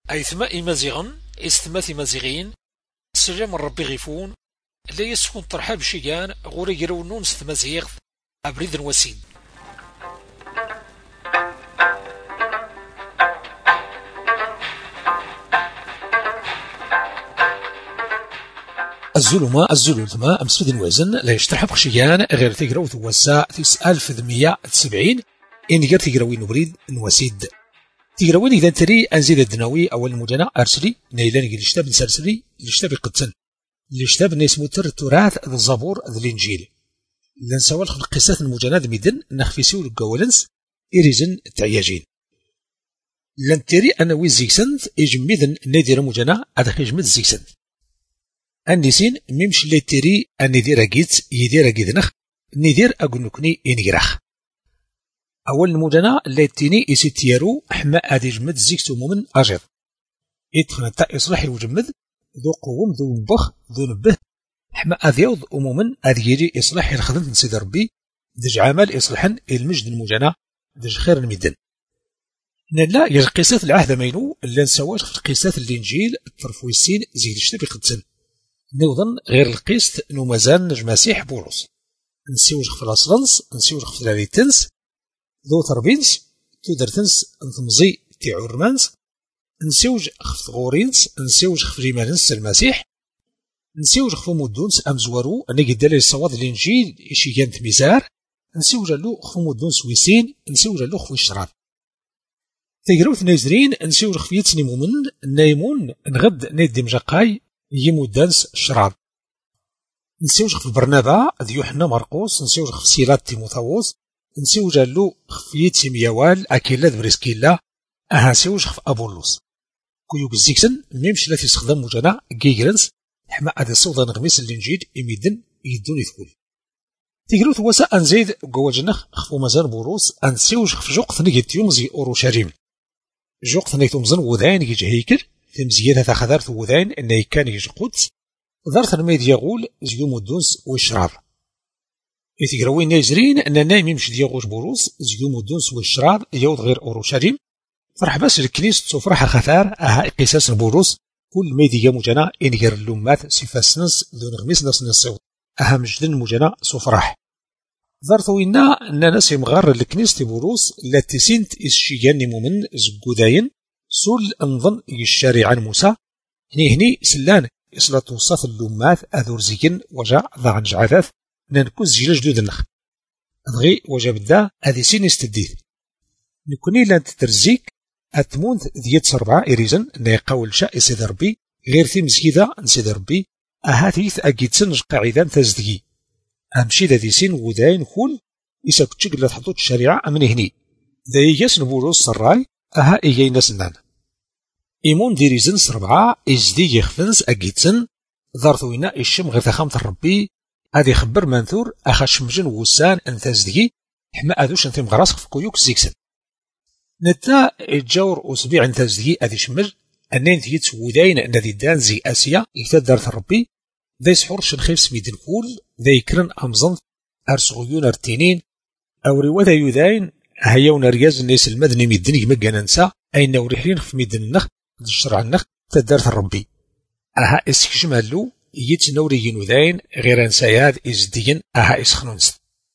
أيثما إمازيغن إستما إمازيغين السلام ربي غيفون لا يسكن ترحاب شيئان غوري يرونون ستمازيغ أبريد وسيد. الزلمة أمسود الوزن لا يشترحب خشيان غير تقراو ثواسا 1870 إن غير تقراوي نبريد نواسيد تقراوين إذا تري أنزيد الدناوي أول المجانا أرسلي نيلان الاشتاب نسرسلي الاشتاب قدسن الاشتاب نسموتر التراث ذا الزبور ذا الإنجيل لنسوال خلق قصات المجانا ذا ميدن نخفيسيو القوالنس إريزن تعياجين لن تري أنا ويزيكسنت إجميذن نيدير مجانا هذا خيجمد زيكسنت النسين ميمش اللي تيري الندير أجيت يدير أجيدنخ ندير أقولنكني إنجرخ أول المجانا اللي تيني يسيتيارو حما أدي جمد زيكتو مومن أجر يدخل تا إصلاحي وجمد ذو قوم ذو نبخ ذو نبه حما أذيوض أمومن أدي يجي إصلاحي الخدمة نسيد ربي دج عمل إصلاحا المجد المجانا دج خير الميدن نلا يرقيسات العهد مينو اللي نسواش في القيسات الإنجيل الترفويسين زيد اشتبي قدسن نوضن غير القيست نو مازال نج مسيح بولس نسيوج في الأصلنس نسيوج في الاليتنس ذو تربينس تودرتنس نتمزي تي عرمانس نسيوج في غورينس نسيوج في ريمانس المسيح نسيوج في مدونس أمزورو أنا قد لي الصواد الإنجيل إشي جانت ميزار نسيوج له في مدونس ويسين نسيوج له في الشراب تيقروث نازرين نسيوج في يتسني مومن نايمون نغد نيدي مجاقاي يمودانس الشراب نسيوج في برنابا ذي يوحنا مرقوس نسيوج في سيرات تيموثاوس نسيوج له في يتسي ميوال أكيلا بريسكيلا نسيوج في أبولوس كيوك الزيكسن ميمش لا تستخدم مجانا جيجرنس حما هذا الصوت نغميس الإنجيل يميدن يدون يثقول تيقروث وسا أنزيد قواجنخ خفو مازال بوروس أنسيوج في جوق نيجي يومزي أوروشاريم جوق ثنيك تمزن وذاين يجي هيكل تمزيادها تاخذارت وذاين إنه كان يجي قدس ظرت الميد يقول زيوم الدونس والشرار يتقروين نازرين أن نايم يمشي دياغوش بوروس زيوم الدونس والشرار يوض غير أوروشاريم فرح بس الكنيس تفرح خثار أها قصاص بوروس كل ميديا مجانا إنجر اللومات سيفاسنس ذو نغميس نفس الصوت أهم جدا مجانا سفرح ظرتو إنا أن ناس يمغار الكنيس تبوروس التي سنت إسشيان مؤمن زقوداين سول أنظن الشارع موسى هني سلان إصلاة وصف اللومات أذورزيين وجاء ضعن جعاثاث ننكوز جيل جدود النخ أدغي وجاب دا هذه سين يستديث نكوني لان تترزيك أتمونث ذيت سربعة إريزن نيقاول شاء سيد ربي غير ثي مزيدة نسيد ربي أهاتيث أجيد سنج قاعدان تزدقي أمشي ذي سين وذاين كول إساكتشك لا تحطوت الشريعة أمن هني ذي يسن بولوس سراي أها إيجي نسنان إيمون دي ريزن سربعة إزدي يخفنز أجيد سن ذارثوينا إشم غير ثخامة ربي هذي خبر منثور أخاش مجن وسان أن تزدقي حما أذوش أنت مغراس في كويوك زيكسن نتا الجور أسبيع أن تزدقي أذي شمل أنين تيت وذاين أن ذي دان زي آسيا يتدارث ربي ذي سحور شنخيف سميدن كول ذي كرن أمزن أرسغيون أرتينين أو رواذا يذاين هيون رياز الناس المدني ميدني مجانا نسا أين ورحلين في ميدن النخ الشرع النخ تدارث ربي أها إسكشمالو يتنوريين وذاين غير انساياد إزدين أها إسخنونس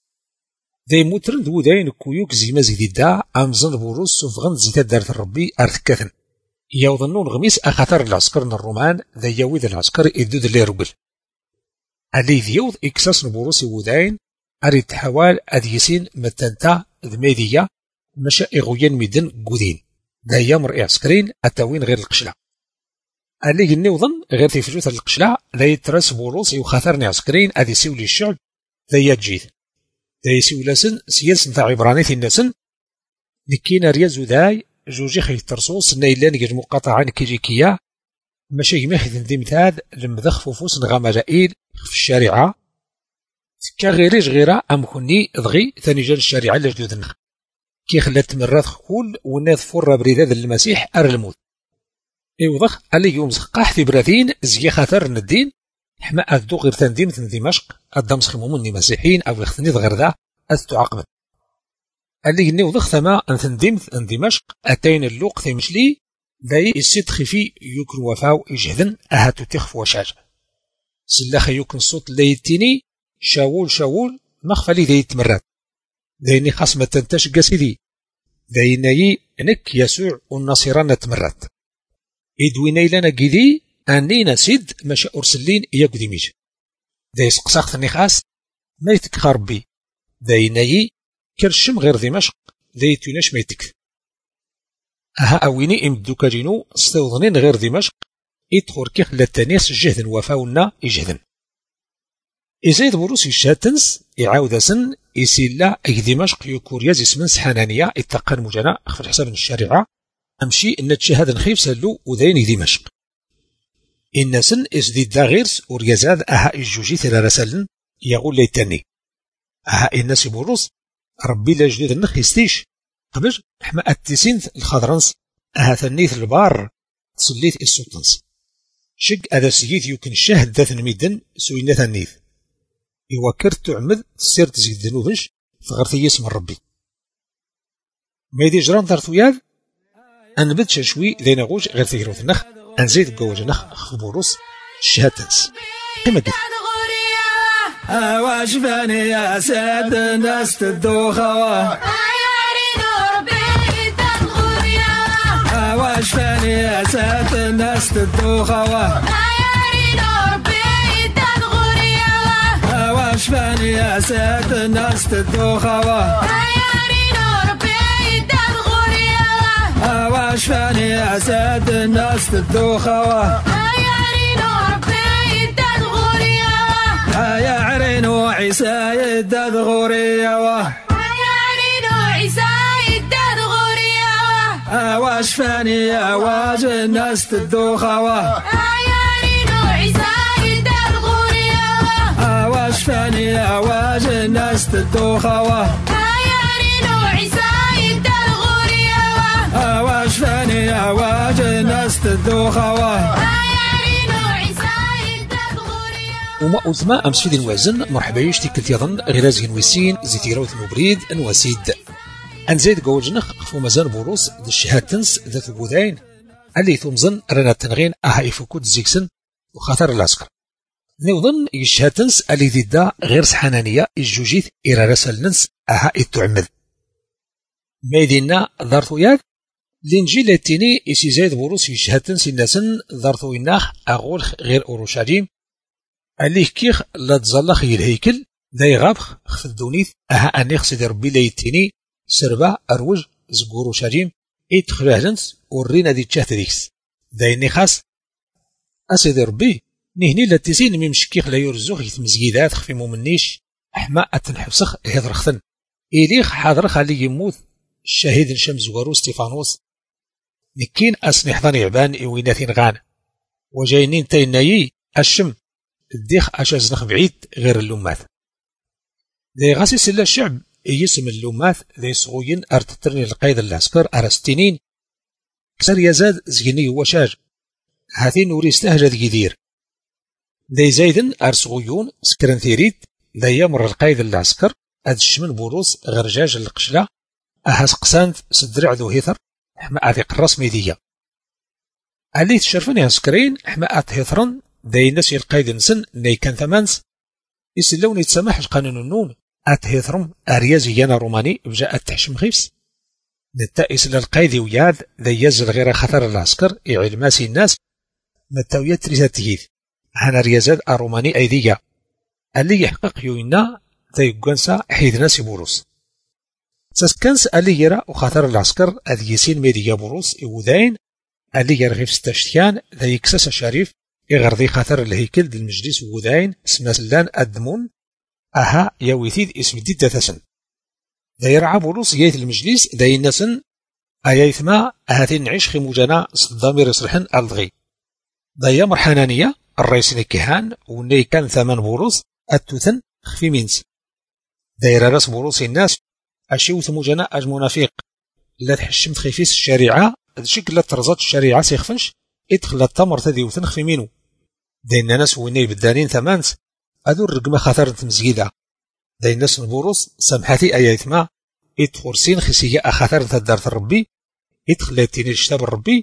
ذي مترند وذاين كويوك زي مزيدي دا أمزن بوروس سوفغن زي تدارث ربي أرثكاثن يوظنون غميس أخطر العسكر الرومان ذي يويذ العسكر إدود اللي رجل اللي ذيوض إكساس نبوروسي وذاين أريد حوال أديسين متنتا ذميدية مشا إغوين ميدن قودين ذي يمر عسكرين أتاوين غير القشلة اللي جنوضن غير تفجوث القشلة ذي ترس بوروسي وخاثرني عسكرين أديسيو للشعب ذي يجيد ذي يسيو لسن سيالسن ذا عبراني في النسن لكينا ريازو ذاي جوجي خي ترصوص نيلان يجي مقاطعان كيجيكيا ماشي يمخذ ذي مثال لمذخ فوفوس نغام جائل في الشارعة كغيريج غيرا أمكني ضغي ثاني جال الشارعة لجدودنا كي خلات مرات خول وناث فور بريداد المسيح أر الموت إيوضخ اللي يوم زقاح في براثين زي خاطر الدين حما أذدو غير تنديم من دمشق الدمسخ مومني مسيحيين أو يختني غير ذا أذتو عقبت اللي ينوضخ ثما أن تنديم من دمشق أتين اللوق ثمشلي ذي السيد خفي يكن وفاو يجهدن أهاتو تخف وشاج سلاخ يكن صوت ليتيني شاول مخفى لي ذي يتمرد ذيني خاص ما تنتش قاسدي ذيني نك يسوع والنصيران تمرد إدويني لنا قذي أني نسيد مشا أرسلين يقدي ميج ذي سقساق خاص ما يتكخر بي ذيني كرشم غير دمشق ذي تناش ما يتك أها أويني إمدو كاجينو استوضنين غير دمشق إدخور كيخ للتانيس جهدن وفاونا يجهدن إزايد بروس الشاتنس يعاود سن يسيلا أي دمشق يكورياز اسمن سحانانية اتقان مجانا أخفر حساب الشارعة أمشي إن تشهد نخيف سلو وذين دمشق إن سن إزديد دا غيرس وريازاد أها الجوجي ثلا رسالن يقول لي تاني أها الناس بروس ربي لا جديد النخ يستيش قبل حما التسين الخضرنس أها ثنيث البار تسليت السلطنس شق هذا سيد يمكن شاهد ذات الميدان سوينا ثنيث يوكر تعمد سير تزيد ذنوبش فغرتي اسم ربي ما يدي جران ضرطو ياد أنبت شوي ذي نغوش غير تيروث النخ أنزيد قوج نخ خبوروس الشهاتنس كما قلت واش باني يا سيد الناس تدوخوا واش باني يا سيد الناس تدوخوا واش باني يا سيد الناس تدوخوا واش باني يا سيد الناس تدوخوا يا عرينو عيسى يداد غوريا يا عرينو عيسى يداد غوريا واش فاني يا واج الناس تدوخوا يا عرينو عيسى يداد غوريا واش فاني يا واج الناس تدوخوا يا عرينو عيسى يداد غوريا واش فاني يا واج الناس تدوخوا وما أزما أمسفيد الوازن مرحبا يشتكل يظن غرازين ويسين زيتيروث مبريد انواسيد أنزيد قوجنخ خفو مزان بوروس ذا الشهاتنس ذات بوذين اللي ثمزن رانا تنغين أها إفوكود زيكسن وخاطر العسكر نوظن الشهاتنس اللي ذدا غير سحانانية الجوجيث إرا رسل ننس أها التعمد ما يدينا ذارثو ياد الإنجيل التيني إسي زايد بوروس الشهاتنس الناسن ذارثو إناخ أغول غير أورشليم اللي كيخ لا تزلخ الهيكل ذا يغابخ خف الدونيث أها أني خسد ربي ليتيني سربا أروج زقورو شاجيم إتخلاجنس ورينا دي تشاهت ديكس ذا إني خاص أسد ربي نهني لاتسين ممشكيخ لا يرزوخ يتمزيدات خفي مومنيش أحما أتنحبسخ هيضرختن إليخ حاضر خالي يموت الشهيد شمس زوارو ستيفانوس نكين أسني حضاني عبان إويناثين غان وجاينين تاينايي الشم الديخ أشازنخ بعيد غير اللومات ذي غاسي سلا الشعب يسم اللومات ذي صغوين أرتترني القيد العسكر أرستينين كسر يزاد زيني وشاج هاثين نوري استهجد جدير ذي زايدن أرصغيون سكرن ثيريد ذي يمر القيد العسكر أذ الشمن بوروس غرجاج القشلة أهاس قسانت سدرع ذو هيثر حما أذيق الرسمي ديا اللي تشرفني عسكرين حما أتهيثرن ذي الناس القيد نسن ني كان ثمانس يسلون يتسمح القانون النون أتهيثرم أريازيانا روماني بجاء التحشم خيفس نتائس للقيد وياد ذي يزل غير خطر العسكر إعلماسي الناس نتاويات ريزاتيث هانا ريازاد الروماني أيديا اللي يحقق يوينا ذي قنسا حيث ناس بوروس ساسكنس اللي يرى وخطر العسكر أذ يسين ميديا بوروس إوذين اللي يرغيف ستاشتيان ذي يكسس شريف يغرضي خاطر الهيكل ديال المجلس وذاين اسمه سلان الدمون أها يويثيد اسم ديد داثسن دايرعا بولوس يايث المجلس داين ناسن أيايثما هاتين نعيش خي موجانا صدامي رسرحن الضغي دايا مرحانانية الرئيس نكهان وني كان ثمان بولوس التوثن خفي مينس دايرا راس بولوس الناس أشيوث موجانا أج منافق لا تحشمت خيفيس الشريعة شكل لا ترزات الشريعة سيخفنش ادخل التمر تدي وتنخ في مينو داين ناس ويني بدانين ثمانس أذو الرقمة خطر تمزيدة داين ناس نبوروس سمحتي أياثما ادخل سين خسية أخطر تدارت الربي ادخل لاتيني الشتاب الربي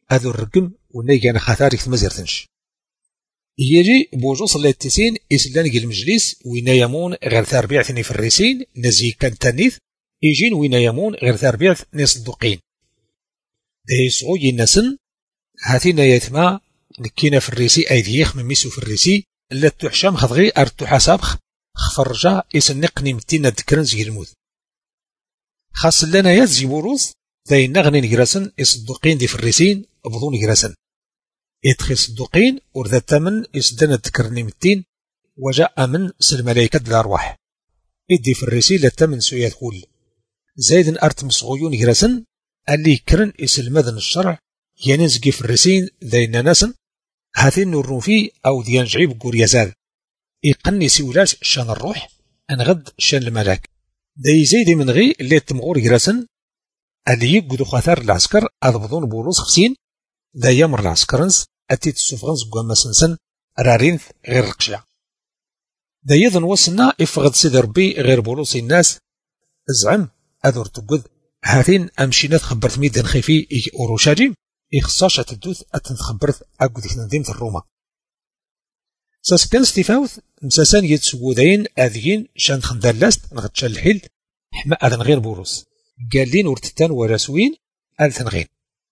هذو الرقم وناي كان خاطر يكتم زيرتنش يجي بوجوص اللي التسين إسلان المجلس وين يمون غير تربيع ثني في الرسين نزي كان تانيث يجين وين يمون غير تربيع نصدقين يسعو ينسن هاتينا يتما نكينا في الريسي أيديخ من ميسو في الريسي اللي تحشام خضغي أرتو حساب خفرجا يسنقني متينا ذكرن زي الموت خاص لنا يزي بوروز ذي نغني نجرسن يصدقين دي في الريسين أبضون نجرسن يدخل صدقين ورذا الثمن يسدنا ذكرني متين وجاء من الملائكة الأرواح يدي في الريسي للثمن سو يدخل زايد أرت مصغيون نجرسن اللي كرن يسلمذن الشرع ينزقي في الرسين ذي ناسن هاتين نورن فيه أو ديان جعيب قور يزال يقني سيولاش شان الروح أنغد شان الملاك دي زيد من غي اللي تمغور يرسن اللي يقدو خاثار العسكر أضبضون بولوس خسين دا يمر العسكرنز أتيت السفغنز قوام سنسن رارينث غير رقشع دا يظن وصلنا إفغد سيد ربي غير بولوس الناس زعم أذور تقود هاتين أمشينا تخبرت ميدان خيفي أوروشاجي إخصاش أتدوث أتنخبرت أقود إثناديمة الروما ساسكان ستيفاوث مساسان يتسودين أذيين شان خندالاست نغتشال الحيل حما أذن غير بوروس قالين ورتتان وراسوين أذن غين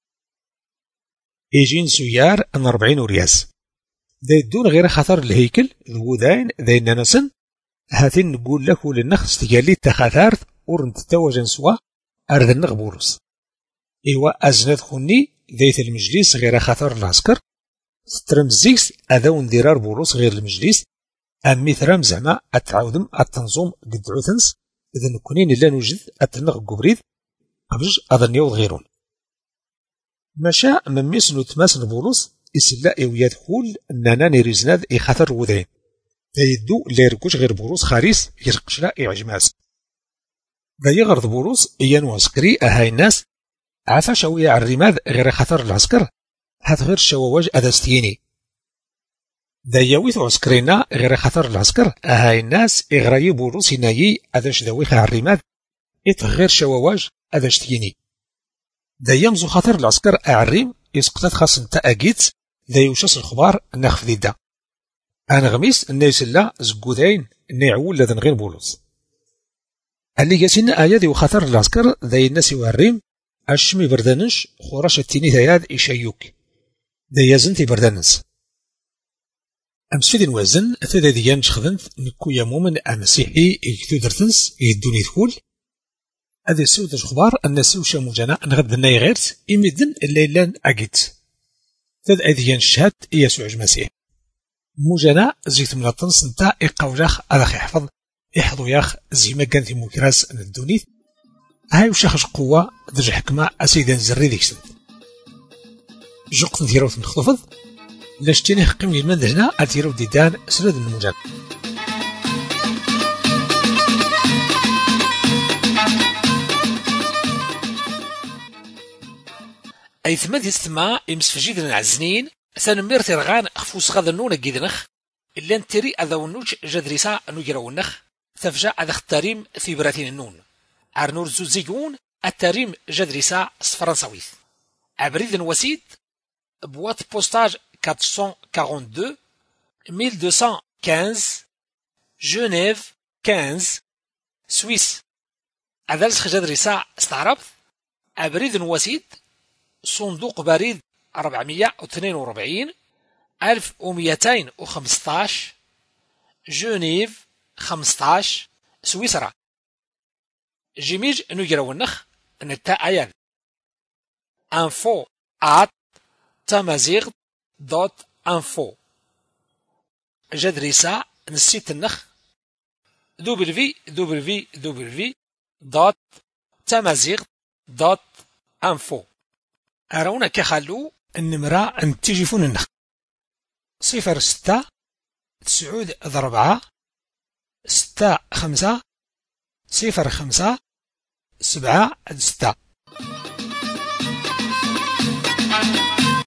إيجين سيار أن 40 ورياس ذا يدون غير خطر الهيكل ذوذين ذا نانسن هاتين نقول لك للنخ استقالي تخاثارث ورنت تواجن سوا أرذن نغبوروس إيوا أزناد خوني ذات المجلس غير خطر العسكر سترمزيكس أذاون ذرار بوروس غير المجلس أمي ثرام زعما أتعاودم التنظوم قد عوثنس إذا نكونين إلا نوجد أتنغ قبريد قبج أظن يوض غيرون مشا من ميسنو تماسن بوروس إسلا إوياد خول أننا نريزناد إي خطر وذين يدو لا يركوش غير بوروس خاريس يرقشلا إعجماس ذا يغرض بوروس إيانو عسكري أهاي الناس عفا شوية على الرماد غير خطر العسكر هات غير شواواج أداستيني ذا يويث عسكرينا غير خطر العسكر أهاي الناس إغراي بوروس نايي أداش ذويخ على الرماد غير شواواج أداستيني ذا يمزو خطر العسكر أعريم يسقطت خاص نتا أجيت ذا يوشس الخبار ناخذ دا أنا غميس الناس لا زقودين نيعول لذن غير بولوس اللي جاسين آيات وخطر العسكر ذا الناس يوريم أشمي بردانش خراش التيني ثياد إشايوك ذا يزنتي بردانس أمسفيد وزن ثدا ديان شخذنت نكو يمومن أمسيحي يكتو درتنس يدوني ثقول هذا السود الخبار الناس وشا مجانا نغد الناي غيرت إمدن الليلان أجيت ثدا ديان الشهاد يسوع المسيح مجانا زيت من الطنس نتا إقاوجاخ ألاخ يحفظ يحضو ياخ زيما كانت مكراس ندونيث هاي وشاخش قوة درج حكمة أسيدا زري ذيك سنت جوقت نثيروت نخطفض لاشتيني حقيم لي المند هنا أتيرو ديدان سرد المجان أي ثماد يستمع يمسفجيد العزنين ثانمير ترغان خفوس غاذا النون جيدنخ إلا نتري أذا ونوج جدريسا نجرونخ تفجع أذا اختاريم في براتين النون أرنور زوزيجون التريم جدريسا فرنساويث أبريد وسيد بوات بوستاج 442 1215 جنيف 15 سويس أذلس جدريسا استعربت أبريد وسيد صندوق بريد 442 1215 جنيف 15 سويسرا جيميج نجرو النخ نتا أيان info@tamazigh.info جدريسا نسيت النخ www.tamazigh.info أرونا كخلو النمرة انتجفون النخ 06 9 4 6 5 0 5 7 6